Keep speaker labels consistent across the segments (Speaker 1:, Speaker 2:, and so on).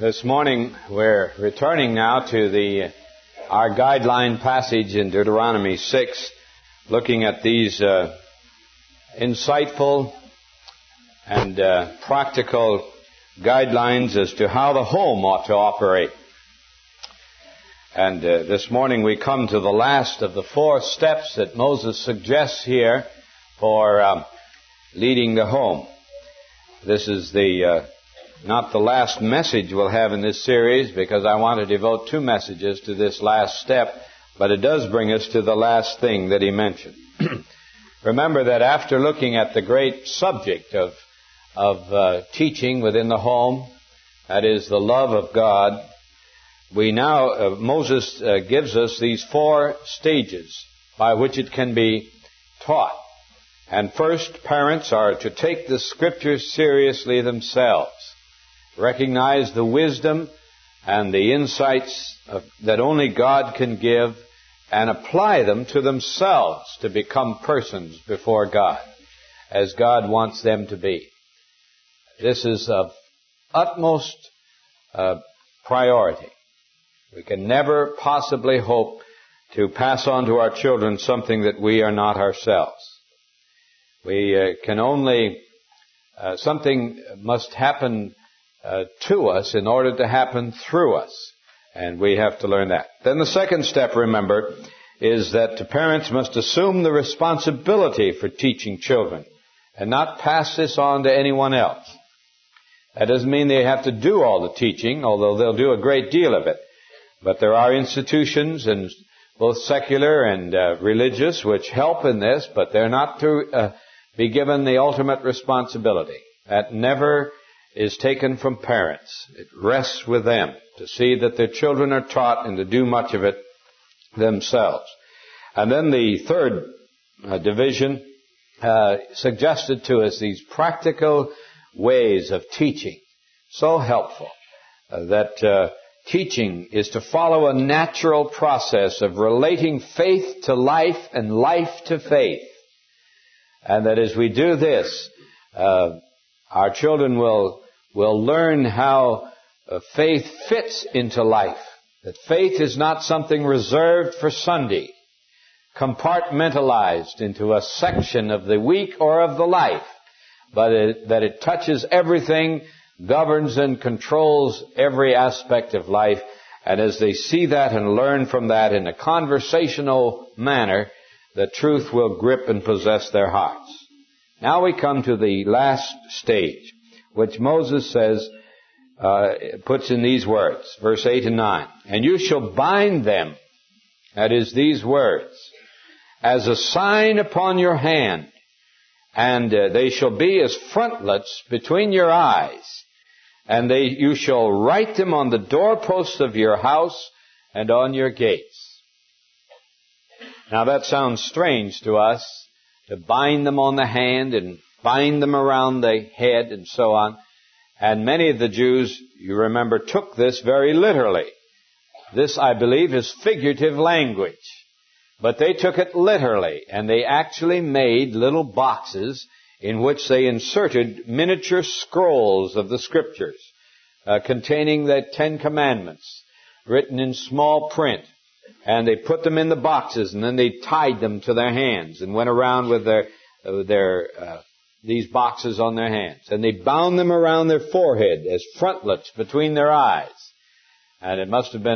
Speaker 1: This morning we're returning now to our guideline passage in Deuteronomy 6, looking at these insightful and practical guidelines as to how the home ought to operate. And this morning we come to the last of the 4 steps that Moses suggests here for leading the home. This is not the last message we'll have in this series, because I want to devote 2 messages to this last step, but it does bring us to the last thing that he mentioned. Remember that after looking at the great subject of teaching within the home, that is the love of God, Moses gives us these 4 stages by which it can be taught. And first, parents are to take the Scriptures seriously themselves, recognize the wisdom and the insights that only God can give, and apply them to themselves to become persons before God, as God wants them to be. This is of utmost priority. We can never possibly hope to pass on to our children something that we are not ourselves. We can only, something must happen to us in order to happen through us. And we have to learn that. Then the second step, remember, is that the parents must assume the responsibility for teaching children and not pass this on to anyone else. That doesn't mean they have to do all the teaching, although they'll do a great deal of it. But there are institutions, and both secular and religious, which help in this, but they're not to be given the ultimate responsibility. That never is taken from parents. It rests with them to see that their children are taught and to do much of it themselves. And then the third division suggested to us these practical ways of teaching. So helpful that teaching is to follow a natural process of relating faith to life and life to faith. And that as we do this, our children will learn how faith fits into life. That faith is not something reserved for Sunday, compartmentalized into a section of the week or of the life, but that it touches everything, governs and controls every aspect of life. And as they see that and learn from that in a conversational manner, the truth will grip and possess their hearts. Now we come to the last stage, which Moses says, puts in these words, verse 8 and 9. And you shall bind them, that is, these words, as a sign upon your hand, and they shall be as frontlets between your eyes, and you shall write them on the doorposts of your house and on your gates. Now that sounds strange to us, to bind them on the hand and bind them around the head and so on. And many of the Jews, you remember, took this very literally. This, I believe, is figurative language. But they took it literally, and they actually made little boxes in which they inserted miniature scrolls of the Scriptures containing the 10 Commandments written in small print. And they put them in the boxes, and then they tied them to their hands and went around with these boxes on their hands. And they bound them around their forehead as frontlets between their eyes. And it must have been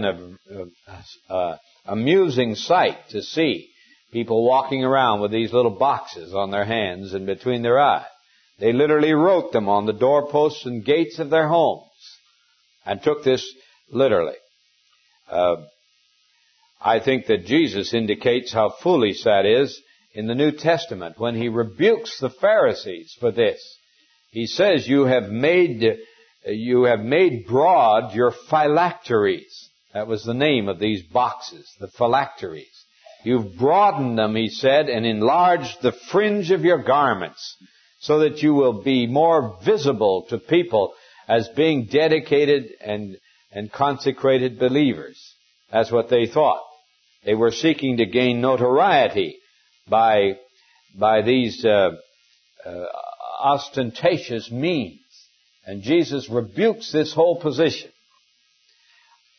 Speaker 1: an amusing sight to see people walking around with these little boxes on their hands and between their eyes. They literally wrote them on the doorposts and gates of their homes and took this literally. I think that Jesus indicates how foolish that is in the New Testament when he rebukes the Pharisees for this. He says, you have made broad your phylacteries. That was the name of these boxes, the phylacteries. You've broadened them, he said, and enlarged the fringe of your garments so that you will be more visible to people as being dedicated and consecrated believers. That's what they thought. They were seeking to gain notoriety by these ostentatious means. And Jesus rebukes this whole position.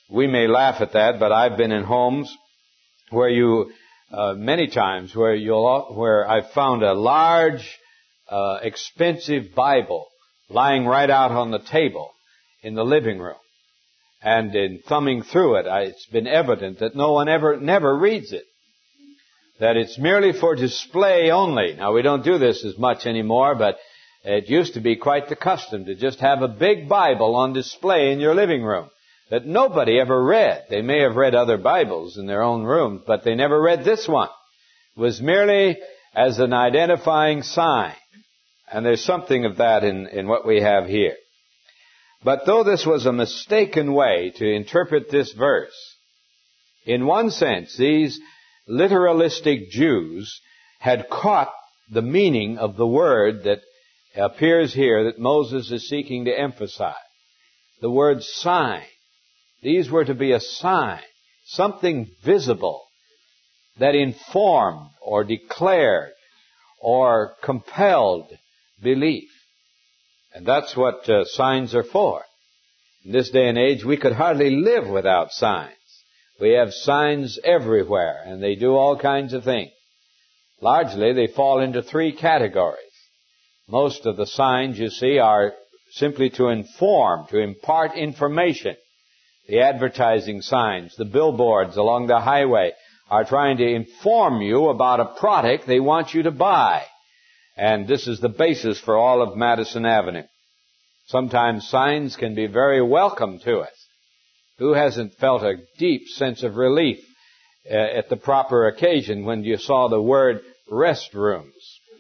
Speaker 1: We may laugh at that, but I've been in homes where many times where I've found a large, expensive Bible lying right out on the table in the living room. And in thumbing through it, it's been evident that no one never reads it. That it's merely for display only. Now, we don't do this as much anymore, but it used to be quite the custom to just have a big Bible on display in your living room that nobody ever read. They may have read other Bibles in their own rooms, but they never read this one. It was merely as an identifying sign. And there's something of that in what we have here. But though this was a mistaken way to interpret this verse, in one sense, these literalistic Jews had caught the meaning of the word that appears here that Moses is seeking to emphasize. The word sign. These were to be a sign, something visible that informed or declared or compelled belief. And that's what signs are for. In this day and age, we could hardly live without signs. We have signs everywhere, and they do all kinds of things. Largely, they fall into three categories. Most of the signs, you see, are simply to inform, to impart information. The advertising signs, the billboards along the highway are trying to inform you about a product they want you to buy. And this is the basis for all of Madison Avenue. Sometimes signs can be very welcome to us. Who hasn't felt a deep sense of relief at the proper occasion when you saw the word restrooms,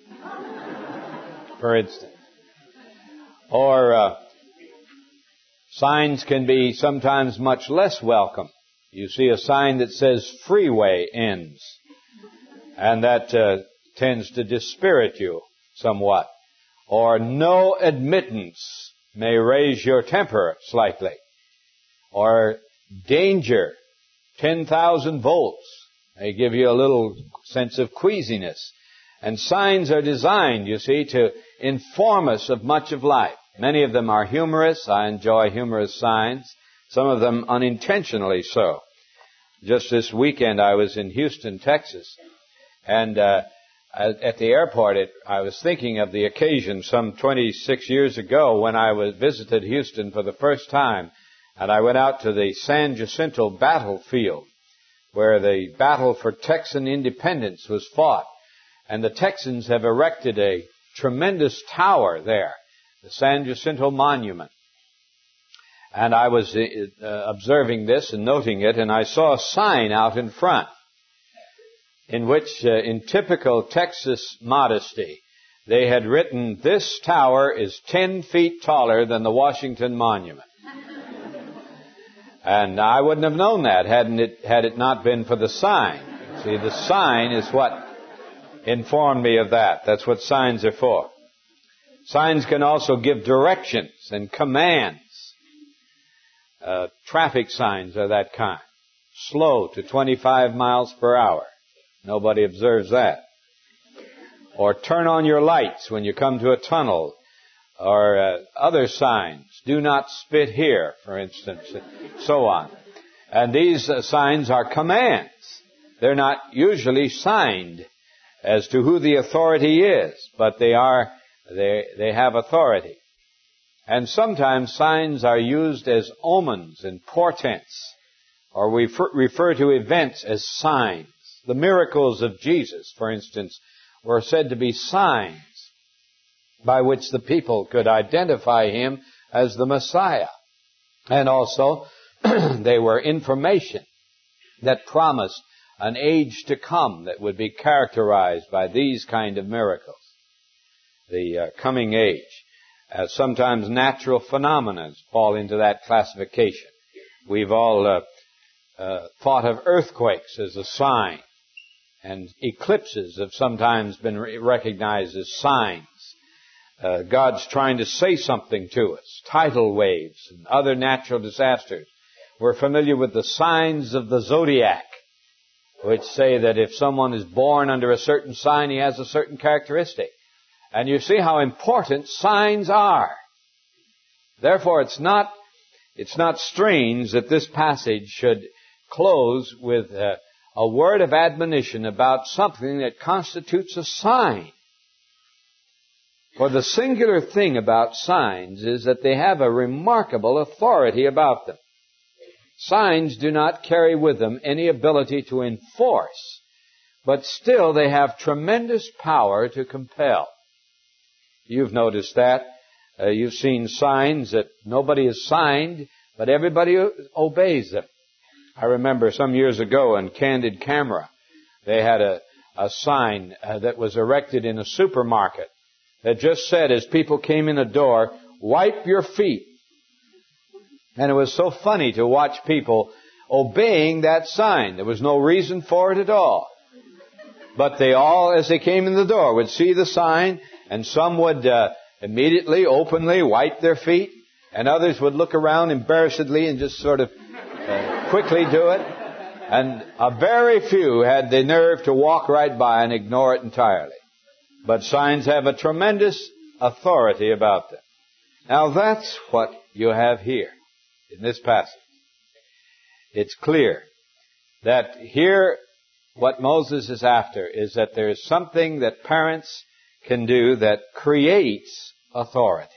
Speaker 1: for instance? Or signs can be sometimes much less welcome. You see a sign that says freeway ends, and that tends to dispirit you somewhat. Or no admittance may raise your temper slightly. Or danger, 10,000 volts, may give you a little sense of queasiness. And signs are designed, you see, to inform us of much of life. Many of them are humorous. I enjoy humorous signs. Some of them unintentionally so. Just this weekend I was in Houston, Texas, and at the airport I was thinking of the occasion some 26 years ago when I visited Houston for the first time, and I went out to the San Jacinto battlefield where the battle for Texan independence was fought. And the Texans have erected a tremendous tower there, the San Jacinto Monument. And I was observing this and noting it, and I saw a sign out in front in which, in typical Texas modesty, they had written, "This tower is 10 feet taller than the Washington Monument." And I wouldn't have known that had it not been for the sign. See, the sign is what informed me of that. That's what signs are for. Signs can also give directions and commands. Traffic signs are that kind. Slow to 25 miles per hour. Nobody observes that. Or turn on your lights when you come to a tunnel. Or other signs. Do not spit here, for instance. So on. And these signs are commands. They're not usually signed as to who the authority is, but they have authority. And sometimes signs are used as omens and portents, or we refer to events as signs. The miracles of Jesus, for instance, were said to be signs by which the people could identify him as the Messiah. And also, they were information that promised an age to come that would be characterized by these kind of miracles. The coming age. Sometimes natural phenomena fall into that classification. We've all thought of earthquakes as a sign, and eclipses have sometimes been recognized as signs. God's trying to say something to us. Tidal waves and other natural disasters. We're familiar with the signs of the zodiac, which say that if someone is born under a certain sign, he has a certain characteristic. And you see how important signs are. Therefore, it's not it's not strange that this passage should close with a word of admonition about something that constitutes a sign. For the singular thing about signs is that they have a remarkable authority about them. Signs do not carry with them any ability to enforce, but still they have tremendous power to compel. You've noticed that. You've seen signs that nobody has signed, but everybody obeys them. I remember some years ago in Candid Camera, they had a sign that was erected in a supermarket that just said, as people came in the door, "Wipe your feet." And it was so funny to watch people obeying that sign. There was no reason for it at all. But they all, as they came in the door, would see the sign, and some would immediately, openly wipe their feet, and others would look around embarrassedly and just sort of quickly do it. And a very few had the nerve to walk right by and ignore it entirely. But signs have a tremendous authority about them. Now that's what you have here in this passage. It's clear that here what Moses is after is that there is something that parents can do that creates authority.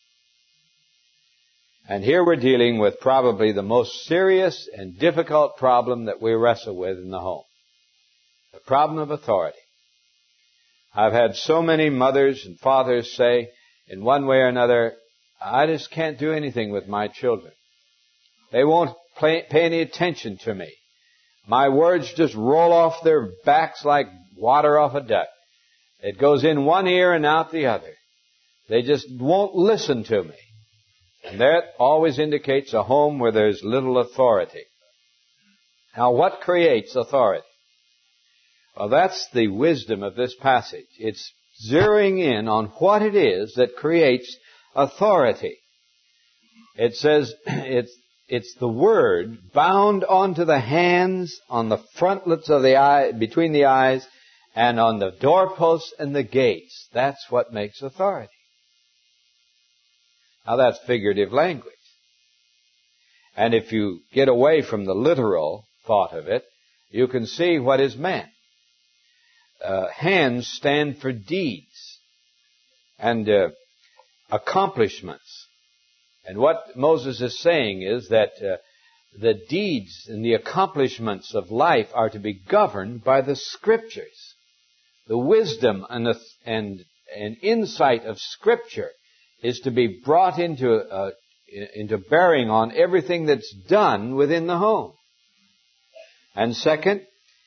Speaker 1: And here we're dealing with probably the most serious and difficult problem that we wrestle with in the home. The problem of authority. I've had so many mothers and fathers say, in one way or another, I just can't do anything with my children. They won't pay any attention to me. My words just roll off their backs like water off a duck. It goes in one ear and out the other. They just won't listen to me. And that always indicates a home where there's little authority. Now, what creates authority? Well, that's the wisdom of this passage. It's zeroing in on what it is that creates authority. It says it's the word bound onto the hands, on the frontlets of the eye, between the eyes, and on the doorposts and the gates. That's what makes authority. Now that's figurative language. And if you get away from the literal thought of it, you can see what is meant. Hands stand for deeds and accomplishments. And what Moses is saying is that the deeds and the accomplishments of life are to be governed by the Scriptures. The wisdom and insight of Scripture is to be brought into bearing on everything that's done within the home. And second,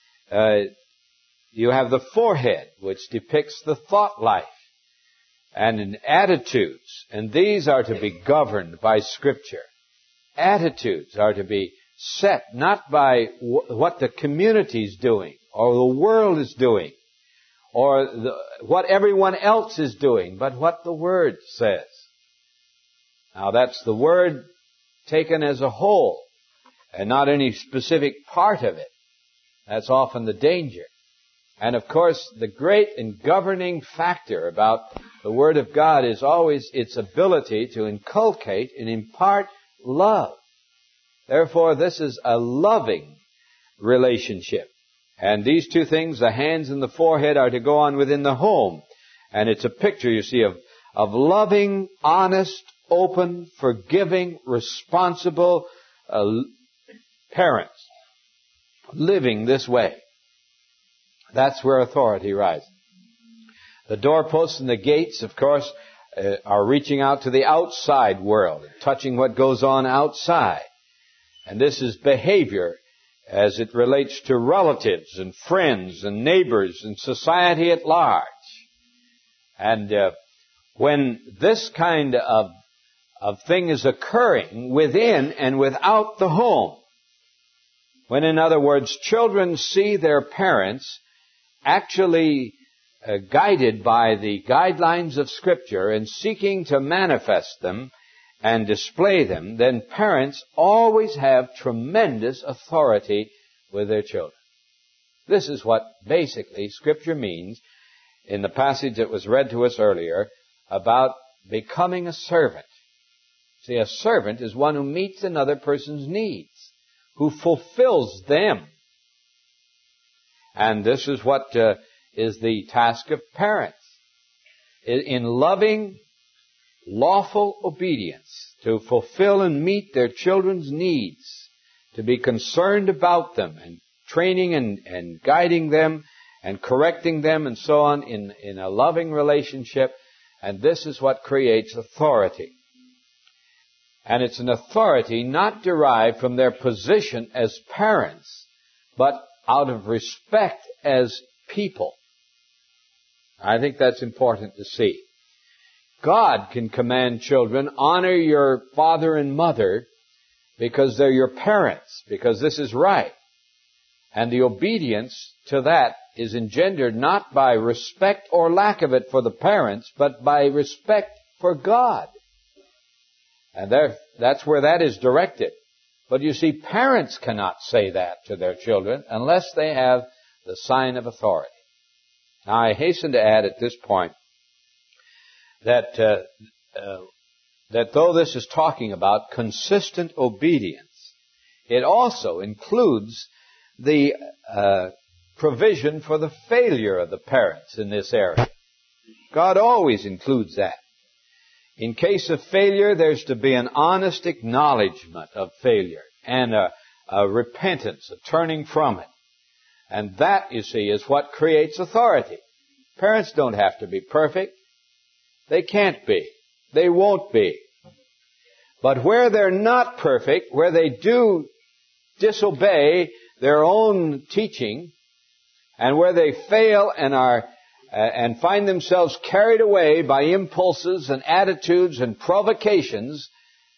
Speaker 1: you have the forehead, which depicts the thought life and in attitudes. And these are to be governed by Scripture. Attitudes are to be set not by what the community is doing or the world is doing or what everyone else is doing, but what the Word says. Now that's the Word taken as a whole and not any specific part of it. That's often the danger. And of course, the great and governing factor about the Word of God is always its ability to inculcate and impart love. Therefore, this is a loving relationship. And these two things, the hands and the forehead, are to go on within the home. And it's a picture, you see, of loving, honest, open, forgiving, responsible parents living this way. That's where authority rises. The doorposts and the gates, of course, are reaching out to the outside world, touching what goes on outside. And this is behavior as it relates to relatives and friends and neighbors and society at large. And when this kind of thing is occurring within and without the home, when, in other words, children see their parents actually guided by the guidelines of Scripture and seeking to manifest them and display them, then parents always have tremendous authority with their children. This is what basically Scripture means in the passage that was read to us earlier about becoming a servant. See, a servant is one who meets another person's needs, who fulfills them. And this is what is the task of parents. In loving, lawful obedience, to fulfill and meet their children's needs, to be concerned about them, and training and guiding them, and correcting them, and so on, in a loving relationship. And this is what creates authority. And it's an authority not derived from their position as parents, but out of respect as people. I think that's important to see. God can command children, honor your father and mother because they're your parents, because this is right. And the obedience to that is engendered not by respect or lack of it for the parents, but by respect for God. And that's where that is directed. But you see, parents cannot say that to their children unless they have the sign of authority. Now, I hasten to add at this point that though this is talking about consistent obedience, it also includes the provision for the failure of the parents in this area. God always includes that. In case of failure, there's to be an honest acknowledgement of failure and a repentance, a turning from it. And that, you see, is what creates authority. Parents don't have to be perfect. They can't be. They won't be. But where they're not perfect, where they do disobey their own teaching, and where they fail and find themselves carried away by impulses and attitudes and provocations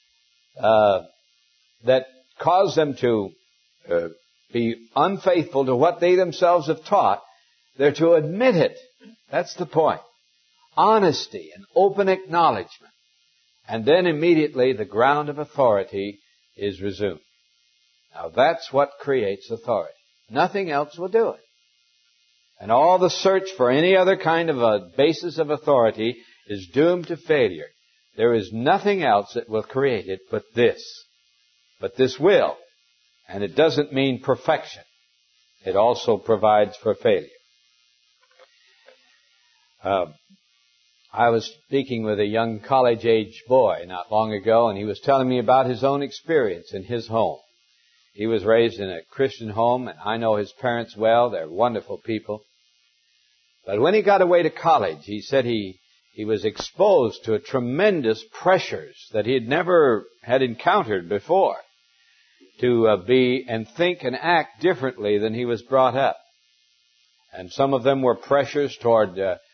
Speaker 1: that cause them to be unfaithful to what they themselves have taught, they're to admit it. That's the point. Honesty and open acknowledgement. And then immediately the ground of authority is resumed. Now that's what creates authority. Nothing else will do it. And all the search for any other kind of a basis of authority is doomed to failure. There is nothing else that will create it but this. But this will. And it doesn't mean perfection. It also provides for failure. I was speaking with a young college-age boy not long ago, and he was telling me about his own experience in his home. He was raised in a Christian home, and I know his parents well. They're wonderful people. But when he got away to college, he said he was exposed to tremendous pressures that he had never had encountered before to be and think and act differently than he was brought up. And some of them were pressures toward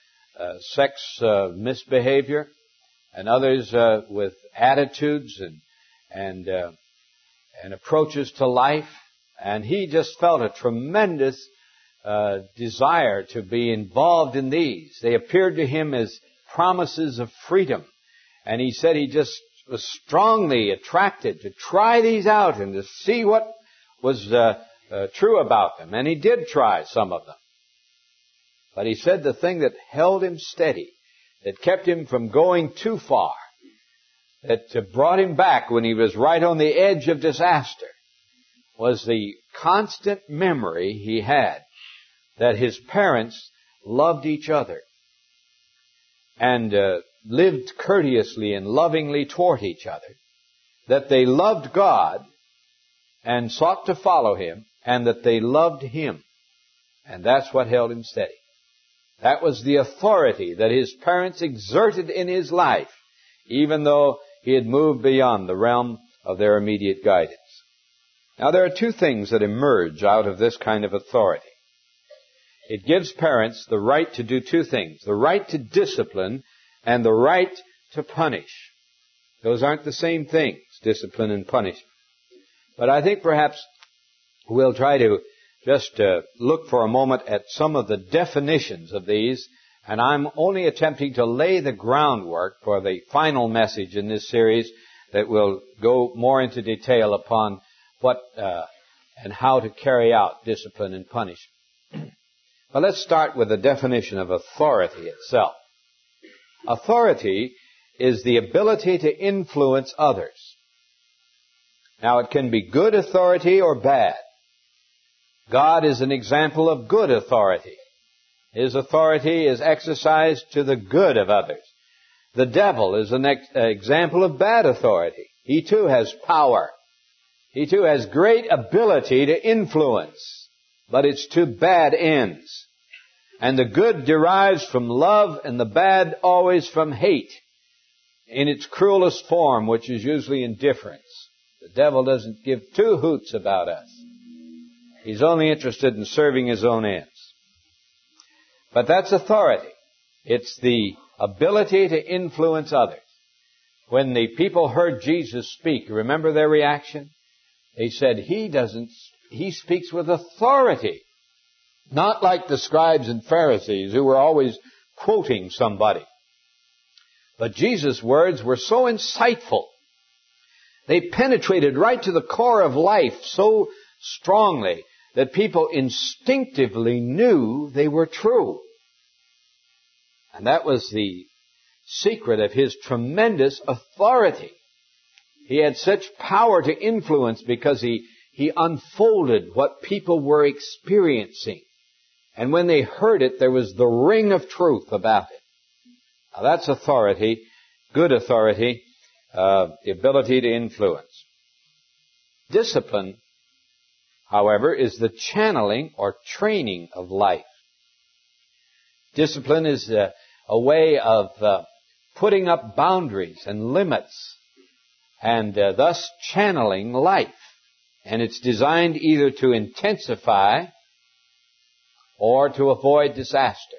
Speaker 1: sex misbehavior, and others with attitudes and approaches to life. And he just felt a tremendous desire to be involved in these. They appeared to him as promises of freedom. And he said he just was strongly attracted to try these out and to see what was true about them. And he did try some of them. But he said the thing that held him steady, that kept him from going too far, that brought him back when he was right on the edge of disaster, was the constant memory he had that his parents loved each other and lived courteously and lovingly toward each other, that they loved God and sought to follow Him, and that they loved Him. And that's what held him steady. That was the authority that his parents exerted in his life, even though he had moved beyond the realm of their immediate guidance. Now, there are two things that emerge out of this kind of authority. It gives parents the right to do two things: the right to discipline and the right to punish. Those aren't the same things, discipline and punishment. But I think perhaps we'll try to just look for a moment at some of the definitions of these, and I'm only attempting to lay the groundwork for the final message in this series that will go more into detail upon what and how to carry out discipline and punishment. But let's start with the definition of authority itself. Authority is the ability to influence others. Now, it can be good authority or bad. God is an example of good authority. His authority is exercised to the good of others. The devil is an example of bad authority. He too has power. He too has great ability to influence, but it's to bad ends. And the good derives from love and the bad always from hate in its cruelest form, which is usually indifference. The devil doesn't give two hoots about us. He's only interested in serving his own ends. But that's authority. It's the ability to influence others. When the people heard Jesus speak, remember their reaction? They said, he speaks with authority. Not like the scribes and Pharisees who were always quoting somebody. But Jesus' words were so insightful. They penetrated right to the core of life so strongly that people instinctively knew they were true. And that was the secret of his tremendous authority. He had such power to influence because he unfolded what people were experiencing. And when they heard it, there was the ring of truth about it. Now that's authority, good authority, the ability to influence. Discipline, however, is the channeling or training of life. Discipline is a way of putting up boundaries and limits and thus channeling life. And it's designed either to intensify or to avoid disaster.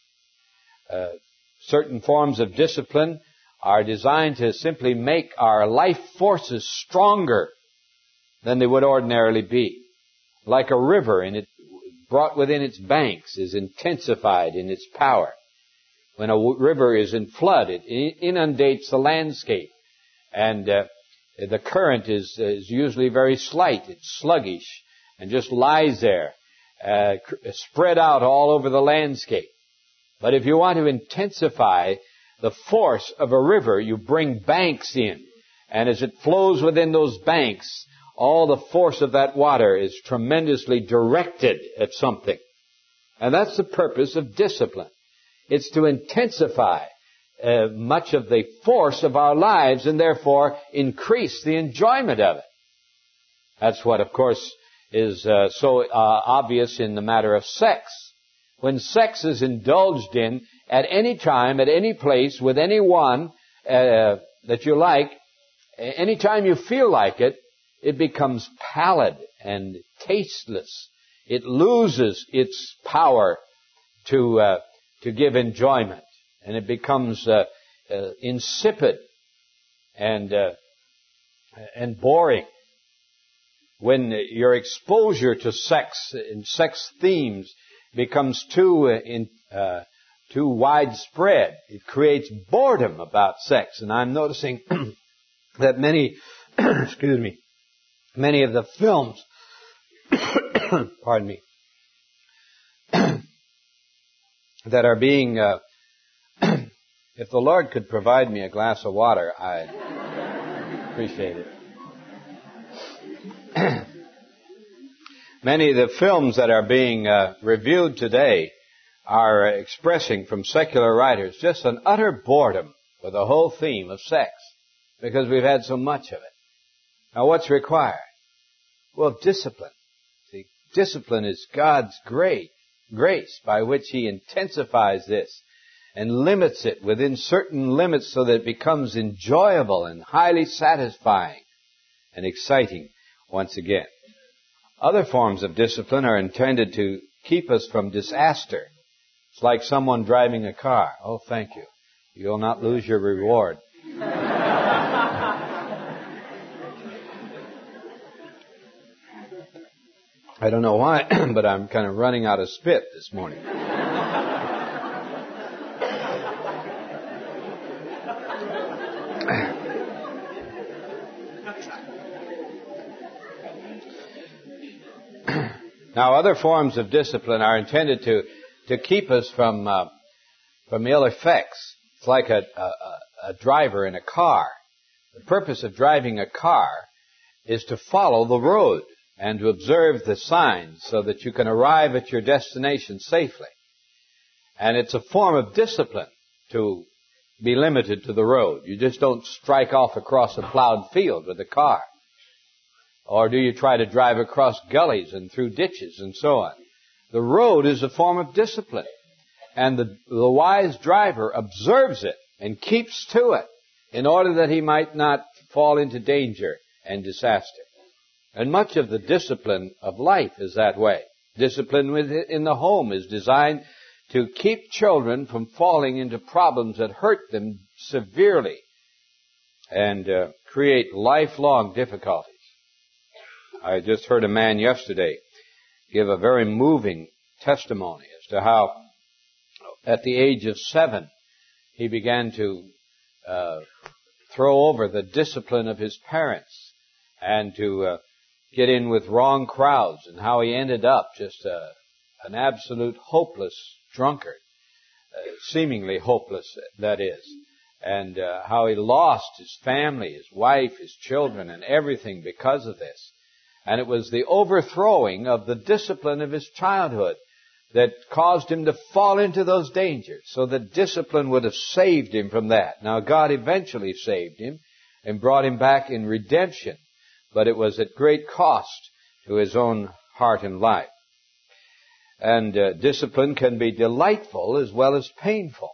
Speaker 1: Certain forms of discipline are designed to simply make our life forces stronger than they would ordinarily be. Like a river, and it brought within its banks is intensified in its power. When a river is in flood, it inundates the landscape. And the current is usually very slight. It's sluggish and just lies there, spread out all over the landscape. But if you want to intensify the force of a river, you bring banks in. And as it flows within those banks, all the force of that water is tremendously directed at something. And that's the purpose of discipline. It's to intensify much of the force of our lives and therefore increase the enjoyment of it. That's what, of course, is so obvious in the matter of sex. When sex is indulged in at any time, at any place, with anyone that you like, any time you feel like it, it becomes pallid and tasteless. It loses its power to give enjoyment, and it becomes insipid and boring. When your exposure to sex and sex themes becomes too widespread, it creates boredom about sex. And I'm noticing that many of the films, pardon me, that are being, if the Lord could provide me a glass of water, I'd appreciate it. Many of the films that are being reviewed today are expressing from secular writers just an utter boredom with the whole theme of sex because we've had so much of it. Now, what's required? Well, discipline. See, discipline is God's grace by which He intensifies this and limits it within certain limits so that it becomes enjoyable and highly satisfying and exciting once again. Other forms of discipline are intended to keep us from disaster. It's like someone driving a car. Oh, thank you. You'll not lose your reward. I don't know why, but I'm kind of running out of spit this morning. Now, other forms of discipline are intended to keep us from ill effects. It's like a a driver in a car. The purpose of driving a car is to follow the road and to observe the signs so that you can arrive at your destination safely. And it's a form of discipline to be limited to the road. You just don't strike off across a plowed field with a car. Or do you try to drive across gullies and through ditches and so on? The road is a form of discipline. And the wise driver observes it and keeps to it in order that he might not fall into danger and disaster. And much of the discipline of life is that way. Discipline in the home is designed to keep children from falling into problems that hurt them severely and create lifelong difficulties. I just heard a man yesterday give a very moving testimony as to how at the age of 7 he began to throw over the discipline of his parents and to get in with wrong crowds, and how he ended up just an absolute hopeless drunkard, seemingly hopeless, that is, and how he lost his family, his wife, his children, and everything because of this. And it was the overthrowing of the discipline of his childhood that caused him to fall into those dangers, so that discipline would have saved him from that. Now, God eventually saved him and brought him back in redemption, but it was at great cost to his own heart and life. And discipline can be delightful as well as painful.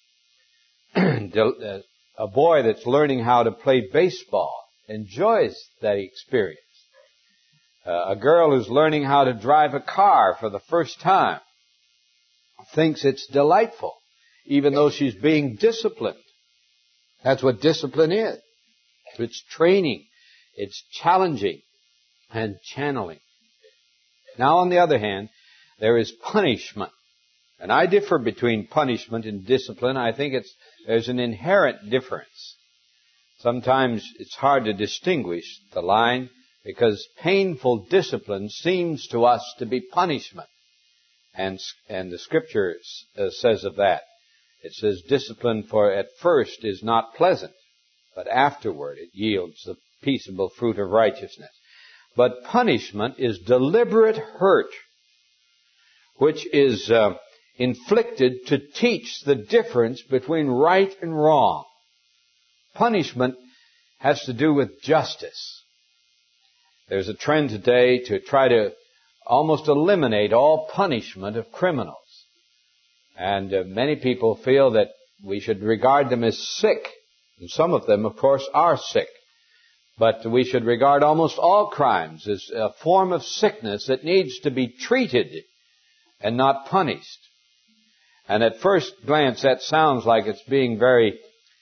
Speaker 1: A boy that's learning how to play baseball enjoys that experience. A girl who's learning how to drive a car for the first time thinks it's delightful, even though she's being disciplined. That's what discipline is. It's training, it's challenging, and channeling. Now, on the other hand, there is punishment. And I differ between punishment and discipline. I think there's an inherent difference. Sometimes it's hard to distinguish the line, because painful discipline seems to us to be punishment. And the Scripture says of that. It says, discipline for at first is not pleasant, but afterward it yields the peaceable fruit of righteousness. But punishment is deliberate hurt, which is inflicted to teach the difference between right and wrong. Punishment has to do with justice. There's a trend today to try to almost eliminate all punishment of criminals. And many people feel that we should regard them as sick. And some of them, of course, are sick. But we should regard almost all crimes as a form of sickness that needs to be treated and not punished. And at first glance, that sounds like it's being very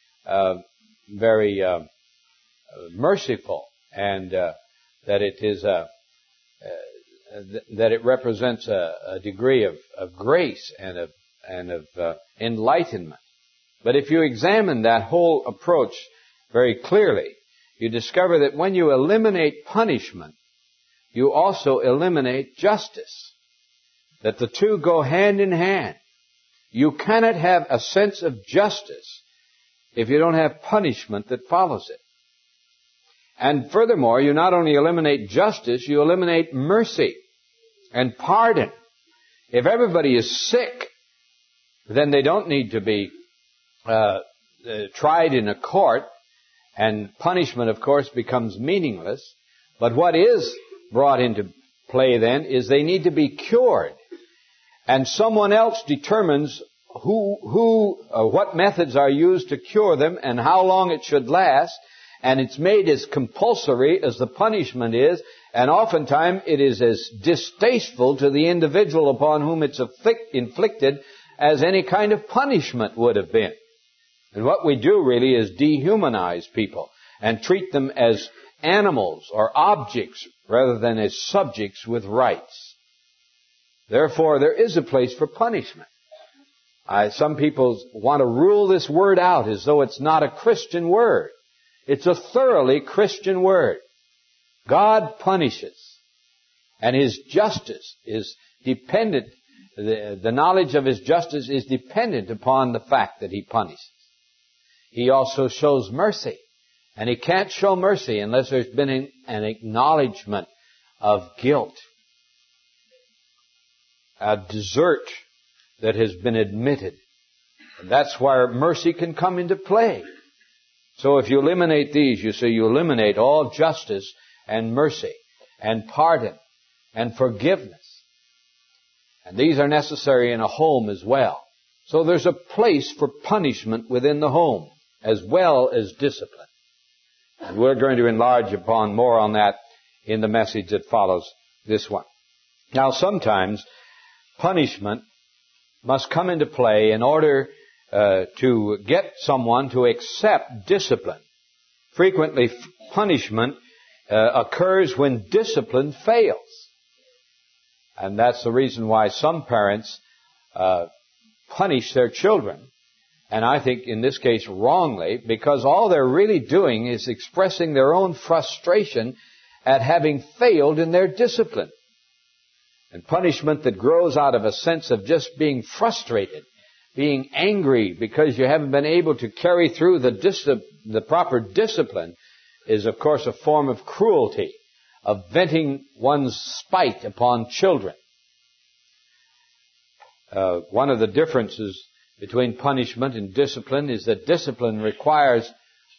Speaker 1: merciful, and that it is that it represents a degree of grace and of enlightenment. But if you examine that whole approach very clearly, you discover that when you eliminate punishment, you also eliminate justice. That the two go hand in hand. You cannot have a sense of justice if you don't have punishment that follows it. And furthermore, you not only eliminate justice, you eliminate mercy and pardon. If everybody is sick, then they don't need to be tried in a court, and punishment, of course, becomes meaningless. But what is brought into play then is they need to be cured. And someone else determines what methods are used to cure them and how long it should last. And it's made as compulsory as the punishment is. And oftentimes it is as distasteful to the individual upon whom it's inflicted as any kind of punishment would have been. And what we do really is dehumanize people and treat them as animals or objects rather than as subjects with rights. Therefore, there is a place for punishment. Some people want to rule this word out as though it's not a Christian word. It's a thoroughly Christian word. God punishes, and His justice is dependent. The knowledge of His justice is dependent upon the fact that He punishes. He also shows mercy. And He can't show mercy unless there's been an acknowledgement of guilt, a desert that has been admitted. And that's where mercy can come into play. So if you eliminate these, you see, you eliminate all justice and mercy and pardon and forgiveness. And these are necessary in a home as well. So there's a place for punishment within the home as well as discipline. And we're going to enlarge upon more on that in the message that follows this one. Now, sometimes punishment must come into play in order to get someone to accept discipline. Frequently, punishment occurs when discipline fails. And that's the reason why some parents punish their children. And I think in this case wrongly, because all they're really doing is expressing their own frustration at having failed in their discipline. And punishment that grows out of a sense of just being frustrated, being angry because you haven't been able to carry through the proper discipline is, of course, a form of cruelty, of venting one's spite upon children. One of the differences between punishment and discipline is that discipline requires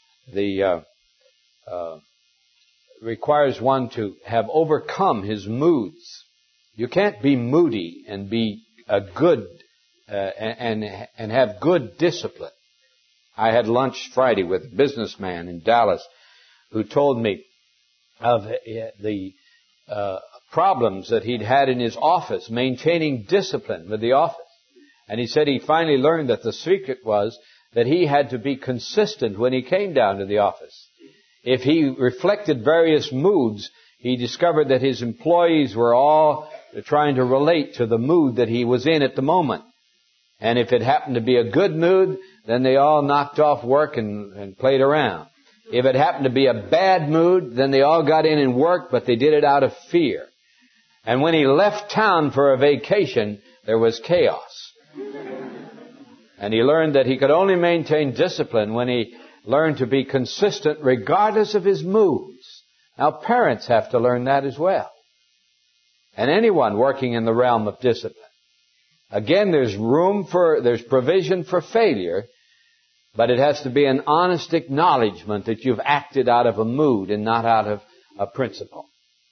Speaker 1: one to have overcome his moods. You can't be moody and be a good and have good discipline. I had lunch Friday with a businessman in Dallas who told me of the problems that he'd had in his office maintaining discipline with the office. And he said he finally learned that the secret was that he had to be consistent when he came down to the office. If he reflected various moods, he discovered that his employees were all trying to relate to the mood that he was in at the moment. And if it happened to be a good mood, then they all knocked off work and played around. If it happened to be a bad mood, then they all got in and worked, but they did it out of fear. And when he left town for a vacation, there was chaos. And he learned that he could only maintain discipline when he learned to be consistent regardless of his moods. Now, parents have to learn that as well. And anyone working in the realm of discipline. Again, there's provision for failure, but it has to be an honest acknowledgement that you've acted out of a mood and not out of a principle.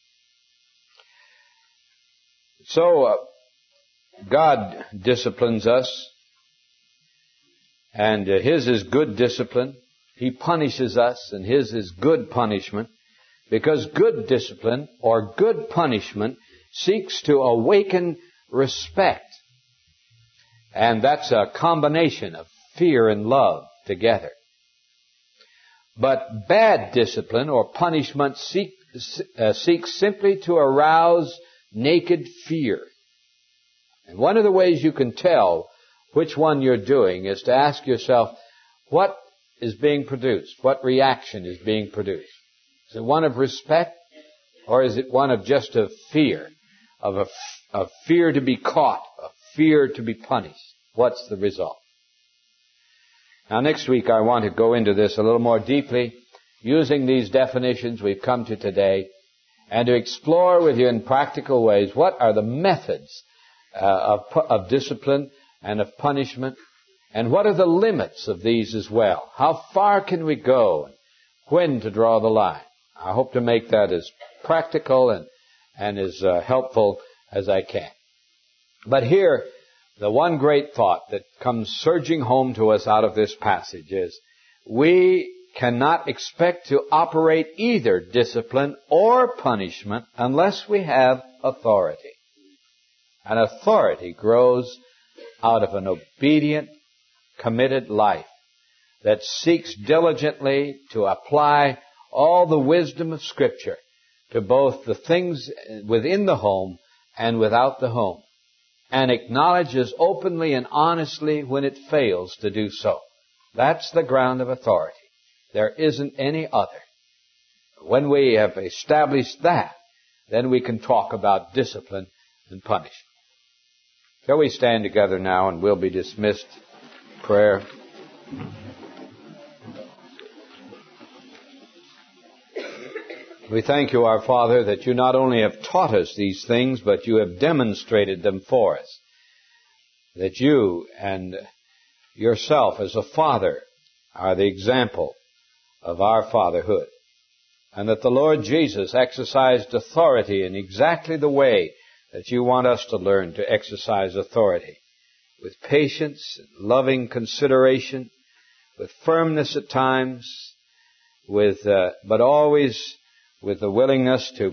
Speaker 1: So, God disciplines us, and His is good discipline. He punishes us, and His is good punishment, because good discipline or good punishment seeks to awaken respect. And that's a combination of fear and love together. But bad discipline or punishment seeks simply to arouse naked fear. And one of the ways you can tell which one you're doing is to ask yourself, what is being produced? What reaction is being produced? Is it one of respect, or is it one of just a fear? Of fear to be caught, a fear to be punished? What's the result? Now, next week I want to go into this a little more deeply, using these definitions we've come to today, and to explore with you in practical ways what are the methods of discipline and of punishment, and what are the limits of these as well? How far can we go, and when to draw the line? I hope to make that as practical and as helpful as I can. But here, the one great thought that comes surging home to us out of this passage is, we cannot expect to operate either discipline or punishment unless we have authority. And authority grows out of an obedient, committed life that seeks diligently to apply all the wisdom of Scripture to both the things within the home and without the home, and acknowledges openly and honestly when it fails to do so. That's the ground of authority. There isn't any other. When we have established that, then we can talk about discipline and punishment. Shall we stand together now, and we'll be dismissed. Prayer. We thank you, our Father, that you not only have taught us these things, but you have demonstrated them for us. That you and yourself as a father are the example of our fatherhood. And that the Lord Jesus exercised authority in exactly the way that you want us to learn to exercise authority. With patience, loving consideration, with firmness at times, but always with the willingness to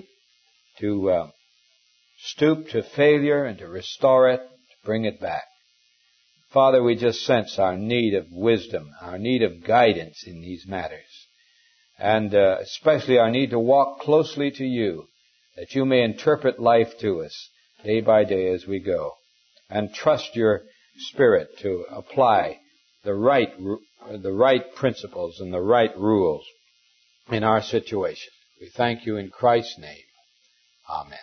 Speaker 1: stoop to failure and to restore it, to bring it back. Father, we just sense our need of wisdom, our need of guidance in these matters, and especially our need to walk closely to you, that you may interpret life to us day by day as we go, and trust your Spirit to apply the right principles and the right rules in our situation. We thank you in Christ's name. Amen.